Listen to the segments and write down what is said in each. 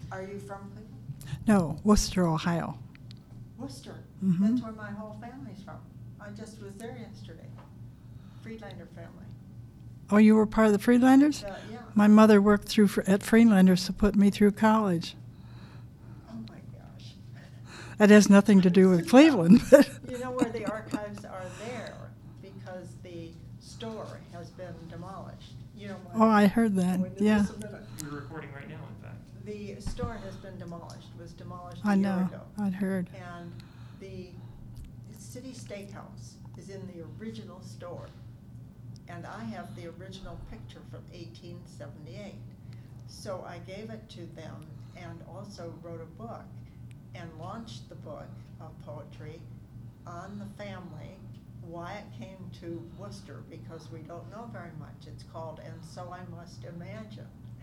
Are you from Cleveland? No, Worcester, Ohio. Worcester. Mhm. That's where my whole family's from. I just was there yesterday. Friedlander family. Oh, you were part of the Friedlanders? Yeah. My mother worked at Friedlanders to put me through college. Oh my gosh. That has nothing to do with Cleveland. You know where the archives are there because the store has been demolished. You know what? Oh, I heard that. Yeah. We're recording right now, in fact. The store has been demolished. Was demolished I a year know. ago. I'd heard. And the City Steakhouse is in the original store. And I have the original picture from 1878. So I gave it to them and also wrote a book and launched the book of poetry on the family, why it came to Worcester, because we don't know very much. It's called And So I Must Imagine.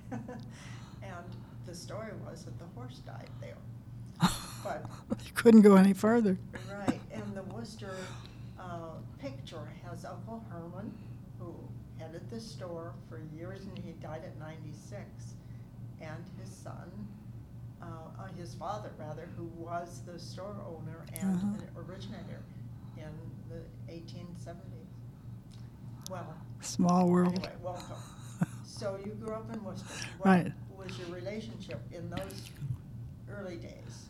And the story was that the horse died there. But You couldn't go any further. right, and the Worcester picture has Uncle Herman, who headed the store for years, and he died at 96, and his son, his father rather, who was the store owner and an originator in the 1870s. Well, Small world. anyway, welcome. So you grew up in Worcester. What Right. was your relationship in those early days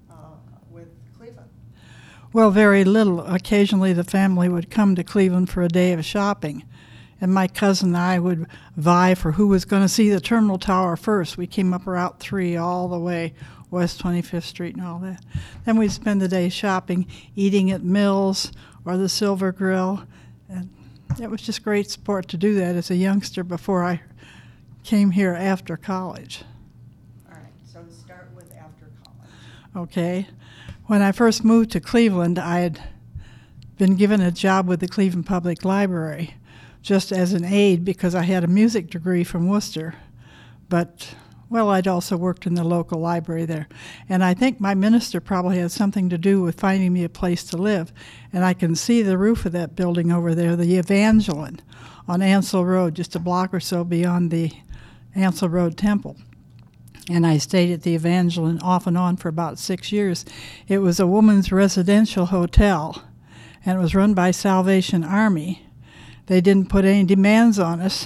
with Cleveland? Well, very little. Occasionally the family would come to Cleveland for a day of shopping. And my cousin and I would vie for who was going to see the Terminal Tower first. We came up Route 3 all the way, West 25th Street and all that. Then we'd spend the day shopping, eating at Mills or the Silver Grill. And it was just great sport to do that as a youngster before I came here after college. All right, so start with after college. Okay. When I first moved to Cleveland, I had been given a job with the Cleveland Public Library just as an aide because I had a music degree from Worcester. But, well, I'd also worked in the local library there. And I think my minister probably had something to do with finding me a place to live. And I can see the roof of that building over there, the Evangeline, on Ansel Road, just a block or so beyond the Ansel Road Temple. And I stayed at the Evangeline off and on for about 6 years. It was a woman's residential hotel, and it was run by Salvation Army. They didn't put any demands on us,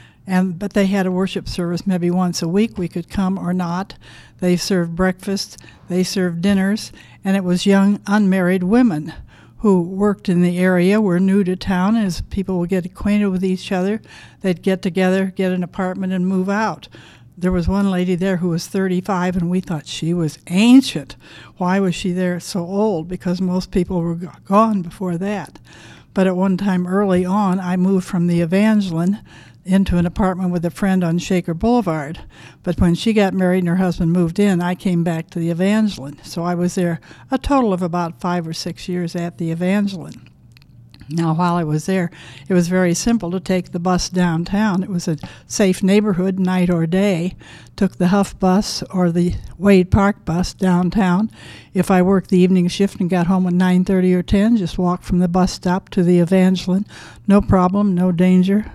but they had a worship service maybe once a week. We could come or not. They served breakfast, they served dinners, and it was young unmarried women who worked in the area, were new to town. As people would get acquainted with each other, they'd get together, get an apartment, and move out. There was one lady there who was 35, and we thought she was ancient. Why was she there so old? Because most people were gone before that. But at one time early on, I moved from the Evangeline into an apartment with a friend on Shaker Boulevard. But when she got married and her husband moved in, I came back to the Evangeline. So I was there a total of about 5 or 6 years at the Evangeline. Now, while I was there, it was very simple to take the bus downtown. It was a safe neighborhood, night or day. Took the Huff bus or the Wade Park bus downtown. If I worked the evening shift and got home at 9:30 or 10, just walked from the bus stop to the Evangeline. No problem, no danger.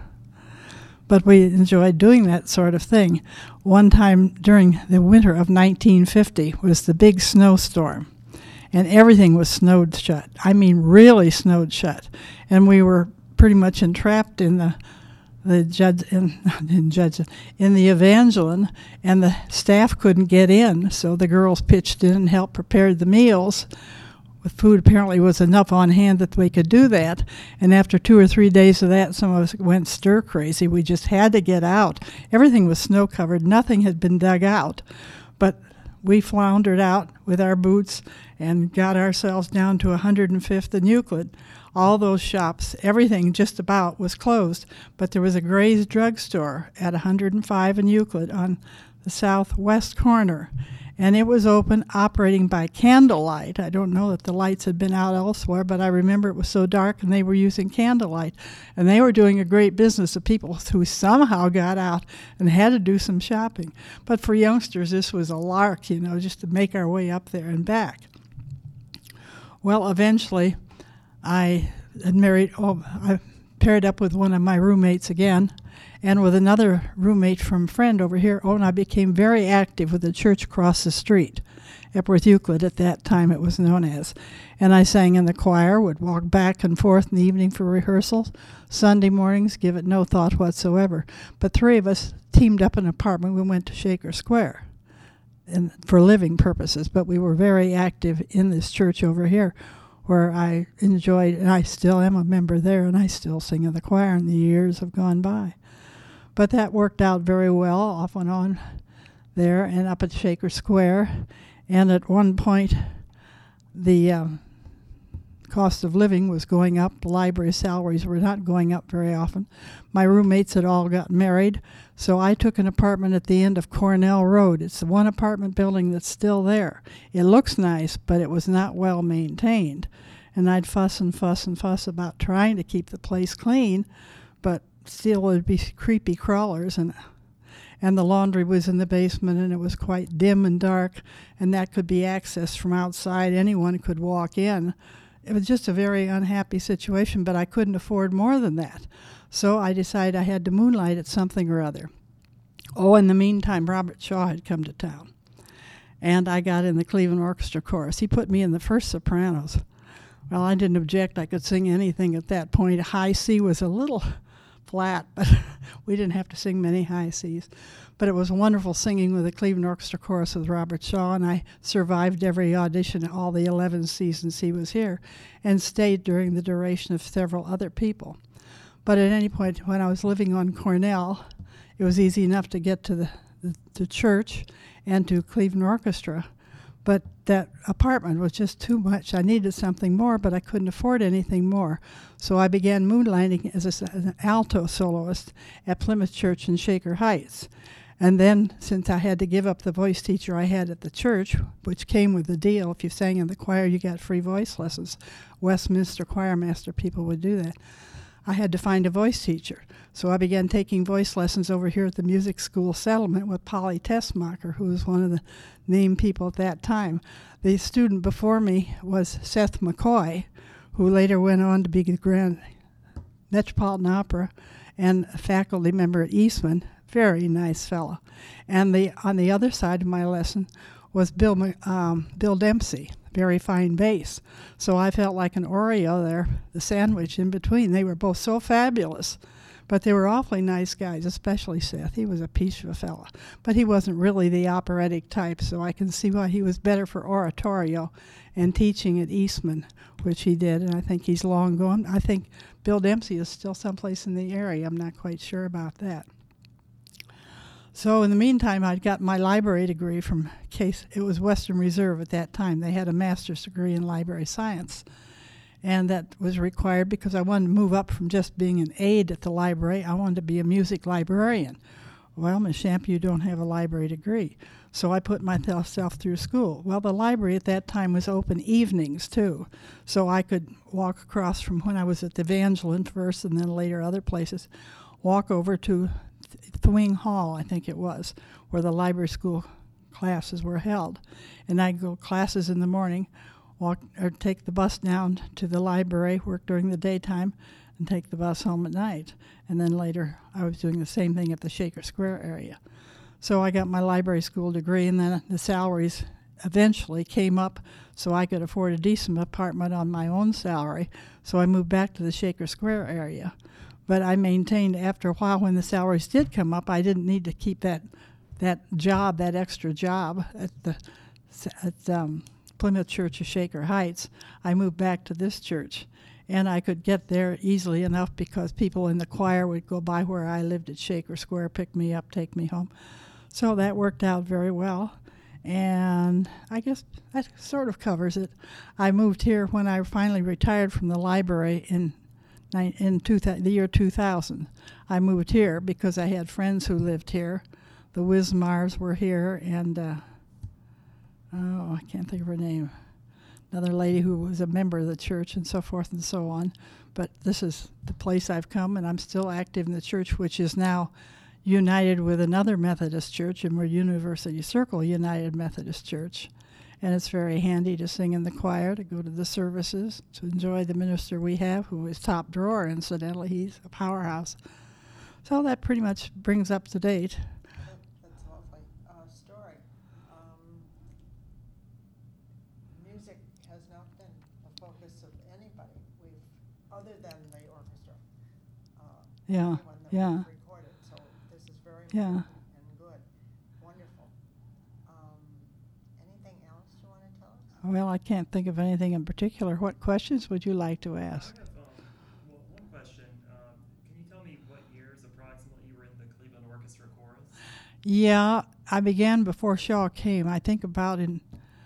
But we enjoyed doing that sort of thing. One time during the winter of 1950 was the big snowstorm. And everything was snowed shut. I mean, really snowed shut. And we were pretty much entrapped in the Evangeline, and the staff couldn't get in, so the girls pitched in and helped prepare the meals. With food apparently was enough on hand that we could do that. And after 2 or 3 days of that, some of us went stir crazy. We just had to get out. Everything was snow covered. Nothing had been dug out. But we floundered out with our boots and got ourselves down to 105th and Euclid. All those shops, everything just about was closed, but there was a Gray's drugstore at 105 and Euclid on the southwest corner, and it was open, operating by candlelight. I don't know that the lights had been out elsewhere, but I remember it was so dark and they were using candlelight, and they were doing a great business of people who somehow got out and had to do some shopping. But for youngsters, this was a lark, just to make our way up there and back. Well, eventually, I paired up with one of my roommates again, and with another roommate from Friend over here. Oh, and I became very active with the church across the street, Epworth Euclid at that time it was known as. And I sang in the choir, would walk back and forth in the evening for rehearsals. Sunday mornings, give it no thought whatsoever. But three of us teamed up in an apartment. We went to Shaker Square for living purposes, but we were very active in this church over here where I enjoyed, and I still am a member there, and I still sing in the choir, and the years have gone by. But that worked out very well, off and on there and up at Shaker Square. And at one point, the cost of living was going up. The library salaries were not going up very often. My roommates had all got married, so I took an apartment at the end of Cornell Road. It's the one apartment building that's still there. It looks nice, but it was not well maintained. And I'd fuss and fuss and fuss about trying to keep the place clean, but still would be creepy crawlers, and the laundry was in the basement, and it was quite dim and dark, and that could be accessed from outside. Anyone could walk in. It was just a very unhappy situation, but I couldn't afford more than that. So I decided I had to moonlight at something or other. Oh, in the meantime, Robert Shaw had come to town, and I got in the Cleveland Orchestra Chorus. He put me in the first sopranos. Well, I didn't object. I could sing anything at that point. High C was a little flat, but we didn't have to sing many high Cs. But it was wonderful singing with the Cleveland Orchestra Chorus with Robert Shaw, and I survived every audition, all the 11 seasons he was here, and stayed during the duration of several other people. But at any point, when I was living on Cornell, it was easy enough to get to the church and to Cleveland Orchestra. But that apartment was just too much. I needed something more, but I couldn't afford anything more. So I began moonlighting as an alto soloist at Plymouth Church in Shaker Heights. And then, since I had to give up the voice teacher I had at the church, which came with the deal, if you sang in the choir, you got free voice lessons. Westminster choir master people would do that. I had to find a voice teacher. So I began taking voice lessons over here at the Music School Settlement with Polly Tessmacher, who was one of the named people at that time. The student before me was Seth McCoy, who later went on to be the Grand Metropolitan Opera and a faculty member at Eastman. Very nice fellow. And on the other side of my lesson was Bill Dempsey, very fine bass. So I felt like an Oreo there, the sandwich in between. They were both so fabulous, but they were awfully nice guys, especially Seth. He was a peach of a fella. But he wasn't really the operatic type, so I can see why he was better for oratorio and teaching at Eastman, which he did, and I think he's long gone. I think Bill Dempsey is still someplace in the area. I'm not quite sure about that. So in the meantime, I'd got my library degree from Case. It was Western Reserve at that time. They had a master's degree in library science. And that was required because I wanted to move up from just being an aide at the library. I wanted to be a music librarian. Well, Ms. Champ, you don't have a library degree. So I put myself through school. Well, the library at that time was open evenings, too. So I could walk across from when I was at the Evangeline first and then later other places, walk over to Thwing Hall, I think it was, where the library school classes were held. And I'd go classes in the morning, walk or take the bus down to the library, work during the daytime, and take the bus home at night. And then later I was doing the same thing at the Shaker Square area. So I got my library school degree, and then the salaries eventually came up so I could afford a decent apartment on my own salary. So I moved back to the Shaker Square area. But I maintained after a while when the salaries did come up, I didn't need to keep that job, that extra job at Plymouth Church of Shaker Heights. I moved back to this church, and I could get there easily enough because people in the choir would go by where I lived at Shaker Square, pick me up, take me home. So that worked out very well, and I guess that sort of covers it. I moved here when I finally retired from the library in the year 2000. I moved here because I had friends who lived here. The Wismars were here, and I can't think of her name. Another lady who was a member of the church, and so forth and so on. But this is the place I've come, and I'm still active in the church, which is now united with another Methodist church, and we're University Circle United Methodist Church. And it's very handy to sing in the choir, to go to the services, to enjoy the minister we have, who is top drawer, incidentally. He's a powerhouse. So that pretty much brings up to date. That's a lovely story. Music has not been a focus of anybody. Other than the orchestra. Yeah, Anyone that yeah. we've recorded. So this is very Yeah. important and good. Wonderful. Anything else you want to tell us? Well, I can't think of anything in particular. What questions would you like to ask? I have, one question. Can you tell me what years approximately you were in the Cleveland Orchestra Chorus? Yeah, I began before Shaw came. I think about in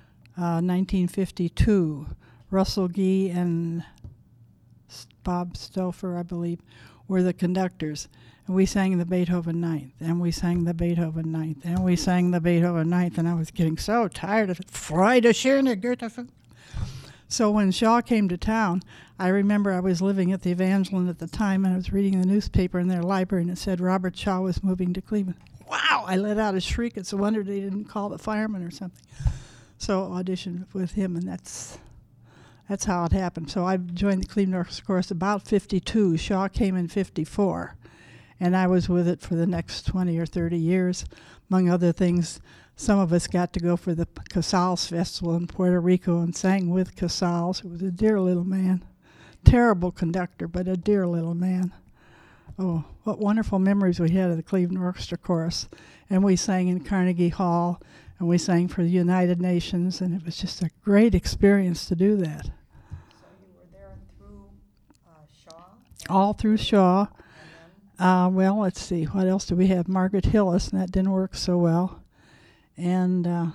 1952. Russell Gee and Bob Stouffer, I believe, were the conductors. And we sang the Beethoven Ninth, and we sang the Beethoven Ninth, and we sang the Beethoven Ninth, and I was getting so tired of it. Freude schöne Goethe. So when Shaw came to town, I remember I was living at the Evangeline at the time, and I was reading the newspaper in their library, and it said Robert Shaw was moving to Cleveland. Wow! I let out a shriek. It's a wonder they didn't call the firemen or something. So auditioned with him, and that's how it happened. So I joined the Cleveland Orchestra Chorus about 52. Shaw came in 54. And I was with it for the next 20 or 30 years. Among other things, some of us got to go for the Casals Festival in Puerto Rico and sang with Casals, who was a dear little man. Terrible conductor, but a dear little man. Oh, what wonderful memories we had of the Cleveland Orchestra Chorus. And we sang in Carnegie Hall, and we sang for the United Nations, and it was just a great experience to do that. So you were there through Shaw? All through Shaw. And then Well, let's see. What else do we have? Margaret Hillis, and that didn't work so well. And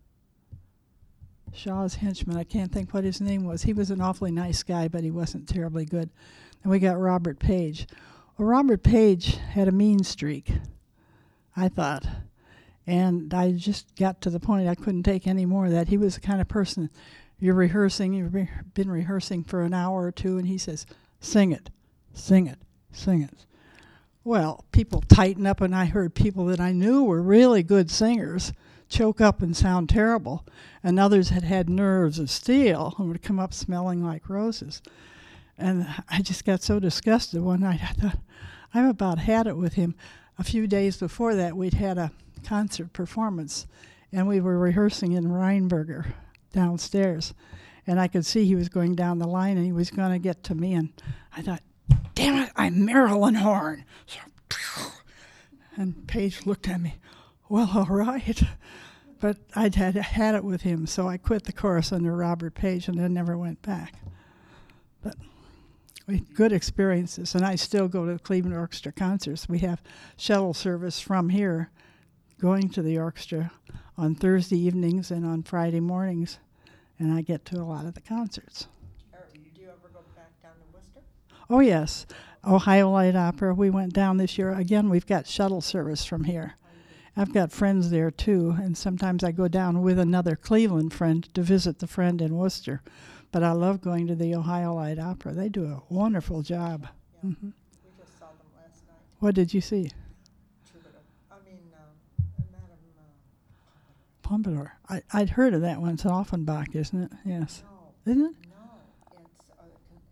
Shaw's henchman, I can't think what his name was. He was an awfully nice guy, but he wasn't terribly good. And we got Robert Page. Well, Robert Page had a mean streak, I thought. And I just got to the point I couldn't take any more of that. He was the kind of person, you've been rehearsing for an hour or two, and he says, sing it, sing it, sing it. Well, people tighten up, and I heard people that I knew were really good singers choke up and sound terrible, and others had had nerves of steel and would come up smelling like roses. And I just got so disgusted one night. I thought, I've about had it with him. A few days before that, we'd had a concert performance, and we were rehearsing in Rheinberger downstairs. And I could see he was going down the line, and he was going to get to me, and I thought, damn it, I'm Marilyn Horne. So, and Page looked at me, well, all right. But I'd had it with him, so I quit the chorus under Robert Page and then never went back. But we had good experiences, and I still go to the Cleveland Orchestra concerts. We have shuttle service from here going to the orchestra on Thursday evenings and on Friday mornings, and I get to a lot of the concerts. do you ever go back down to Worcester? Oh, yes. Ohio Light Opera. We went down this year. Again, we've got shuttle service from here. I've got friends there, too, and sometimes I go down with another Cleveland friend to visit the friend in Worcester. But I love going to the Ohio Light Opera. They do a wonderful job. Yeah. Mm-hmm. We just saw them last night. What did you see? Troubadour. Madame Pompadour. I'd heard of that one. It's Offenbach, isn't it? Yes. No, Isn't it? no, it's a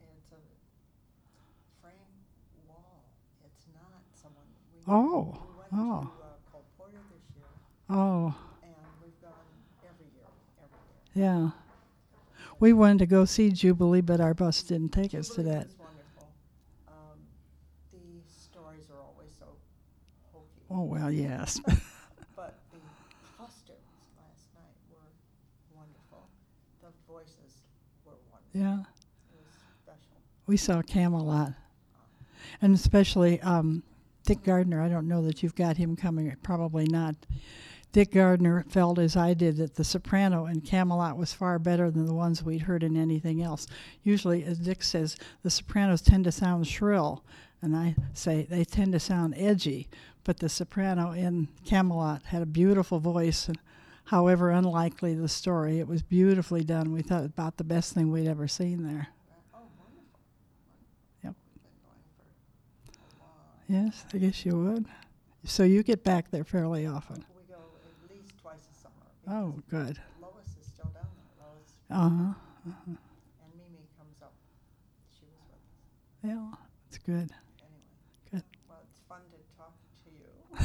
Frank Wall. It's not someone. Oh, We went oh. to Cole Porter this year, Oh, and we've gone every year. yeah. We wanted to go see Jubilee, but our bus didn't take us to Jubilee that. was wonderful. The stories are always so hokey. Oh, well, yes. But the costumes last night were wonderful. The voices were wonderful. Yeah. It was special. We saw Camelot. And especially Dick Gardner. I don't know that you've got him coming. Probably not. Dick Gardner felt, as I did, that the soprano in Camelot was far better than the ones we'd heard in anything else. Usually, as Dick says, the sopranos tend to sound shrill, and I say they tend to sound edgy. But the soprano in Camelot had a beautiful voice, and however unlikely the story, it was beautifully done. We thought about the best thing we'd ever seen there. Oh, wonderful. Yep. We've been going for a while. Yes, I guess you would. So you get back there fairly often. We go at least twice a summer. Oh, because good. Lois is still down there. Lois Uh-huh. and Mimi comes up. She was with us Yeah, it's good. anyway. Good. Well, it's fun to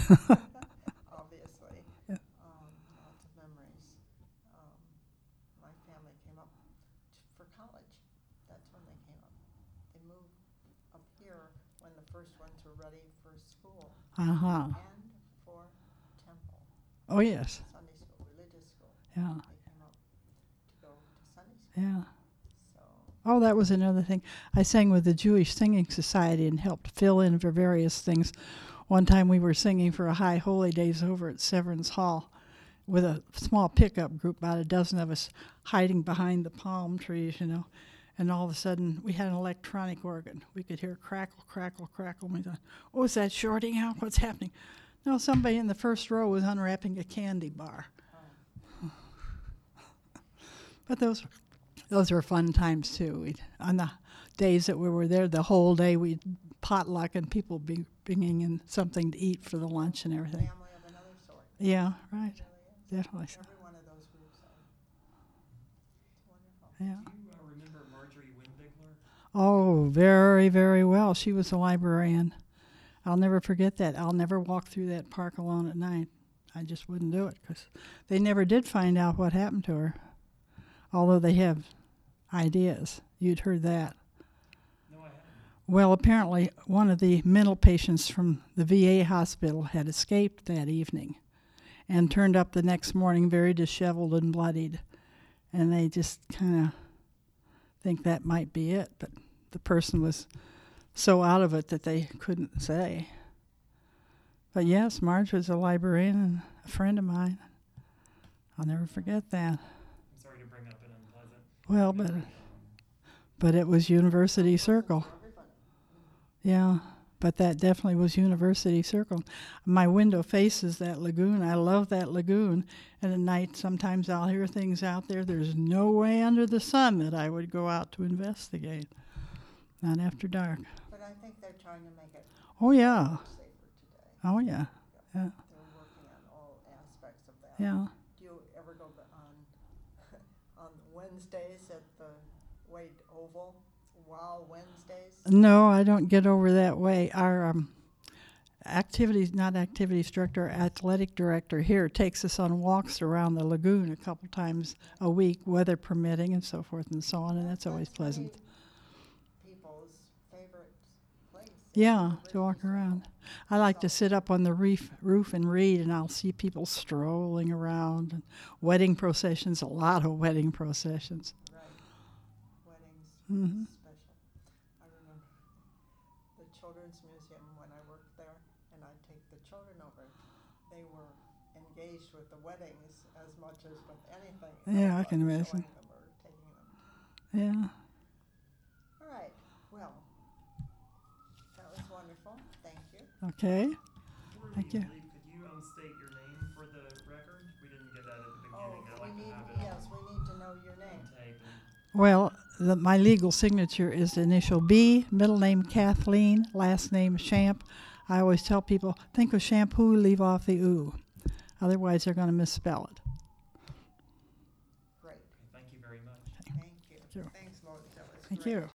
obviously. Yeah. Lots of memories. My family came up for college. That's when they came up. They moved up here when the first ones were ready for school Uh-huh. and for temple, Oh, yes. Sunday school, religious school. Yeah. They came up to go to Sunday school. Yeah. So, Oh, that was another thing. I sang with the Jewish Singing Society and helped fill in for various things. One time we were singing for a High Holy Days over at Severance Hall with a small pickup group, about a dozen of us hiding behind the palm trees, you know. And all of a sudden, we had an electronic organ. We could hear crackle, crackle, crackle. And we thought, oh, is that shorting out? What's happening? No, somebody in the first row was unwrapping a candy bar. But those were fun times, too. On the days that we were there, the whole day, we'd potluck and people be bringing in something to eat for the lunch and everything. family of another sort. Yeah, right. It really is. Definitely so. Every one of those groups are. It's wonderful. Yeah. Do you remember Marjorie Windbigler? Oh, very, very well. She was a librarian. I'll never forget that. I'll never walk through that park alone at night. I just wouldn't do it because they never did find out what happened to her, although they have ideas. You'd heard that. No, I haven't. Well, apparently one of the mental patients from the VA hospital had escaped that evening and turned up the next morning very disheveled and bloodied. And they just kind of think that might be it, but the person was so out of it that they couldn't say. But yes, Marge was a librarian and a friend of mine. I'll never forget that. I'm sorry to bring up an unpleasant. Well, but it was University Circle. Everybody. Yeah, but that definitely was University Circle. My window faces that lagoon. I love that lagoon. And at night, sometimes I'll hear things out there. There's no way under the sun that I would go out to investigate. Not after dark. But I think they're trying to make it Oh, yeah. much safer today. Oh, yeah. Yeah. They're working on all aspects of that. Yeah. Do you ever go on Wednesdays at the Wade Oval? Wow, Wednesdays? No, I don't get over that way. Our athletic director here takes us on walks around the lagoon a couple times a week, weather permitting and so forth and so on, and that's always pleasant. many people's favorite place. Yeah, to walk around. I like to sit up on the roof and read, and I'll see people strolling around. And wedding processions, a lot of wedding processions. Right. Weddings, Mhm. special. I remember the Children's Museum when I worked there, and I'd take the children over. They were engaged with the weddings as much as with anything. Yeah, I else, can showing imagine. them or taking them. Yeah. All right, well, that was wonderful. Thank you. Okay. Before Thank you you. leave, could you state your name for the record? We didn't get that at the beginning. I'd We like to need, have it yes, we need to know your on name. tape. Well, my legal signature is the initial B, middle name Kathleen, last name Champ. I always tell people, think of shampoo, leave off the ooh. Otherwise, they're going to misspell it. Great, Thank you very much. thank you. Sure. Thanks, Lois, that was Thank great. you.